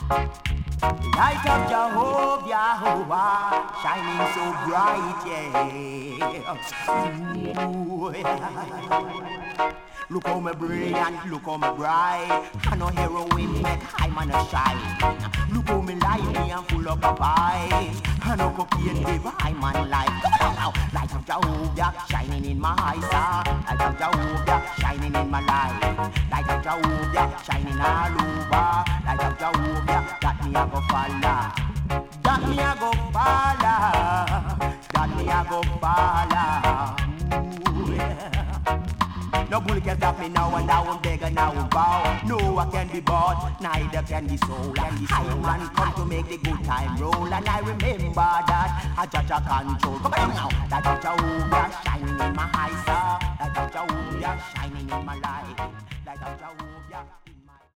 Light of Jehovah, shining so bright, yeah. Ooh, yeah. Look how me brilliant, look how me bright. I no heroin make high man a shine. Look how me lively and full of a vibe. I no cocaine give high man life. Come on now, light of Jehovah shining in my eyes. Light of Jehovah shining in my life. Light of Jehovah shining all over. Light of Jehovah that me a go follow. That me a go follow. That me a go follow. Ooh, yeah. No bull can stop me now, and now I'm beggar, now I'm bow. No one can be bought, neither can be sold. I man come to make the good time roll, and I remember that I judge a control. Come on now, that of Jehovah shining in my eyes, that of Jehovah shining in my life, that of Jehovah.